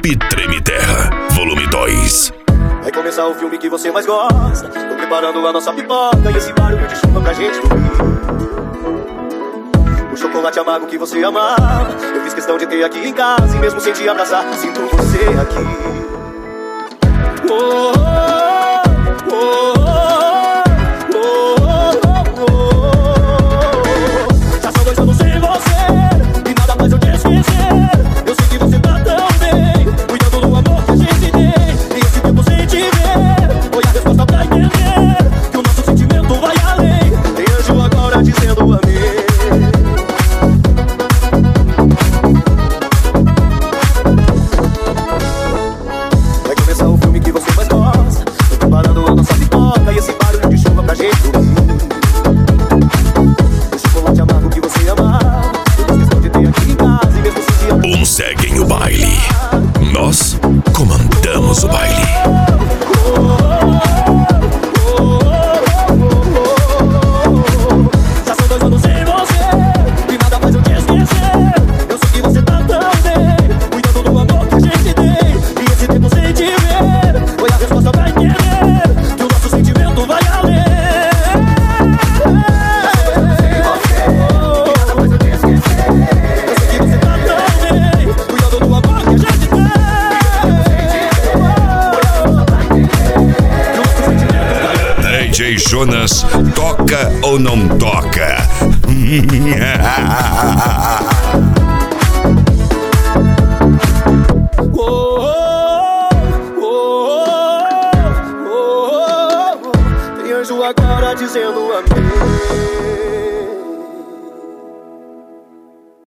Pop Treme Terra, volume 2. Vai começar o filme que você mais gosta. Tô preparando a nossa pipoca e esse barulho de chuva pra gente dormir. O chocolate amargo que você amava, eu fiz questão de ter aqui em casa. E mesmo sem te abraçar, sinto você aqui. Oh, oh, oh, oh, oh, oh. Já são 2 anos sem você e nada faz eu te esquecer. Eu sei que você tá tão bem, cuidando do amor que a gente tem. E esse tempo sem te ver, foi a resposta pra entender que o nosso sentimento vai além. Tem anjo agora dizendo amém. Vai começar o filme que você mais gosta. Tô preparando a nossa pipoca e esse barulho de chuva pra gente dormir. O chocolate amargo que você amava, eu fiz questão de ter aqui em casa. E mesmo se Uns seguem o baile, nós comandamos o baile. Já são 2 anos sem você e nada faz eu te esquecer. Eu sei que você tá tão bem, cuidando do amor que a gente tem. E esse tempo sem te ver, foi a resposta pra entender que o nosso sentimento vai além. Já são 2 anos sem você e nada faz eu te esquecer. Eu sei que você tá tão bem, cuidando do amor que a gente tem. DJ Jonas, toca ou não toca? Tem anjo agora dizendo amém.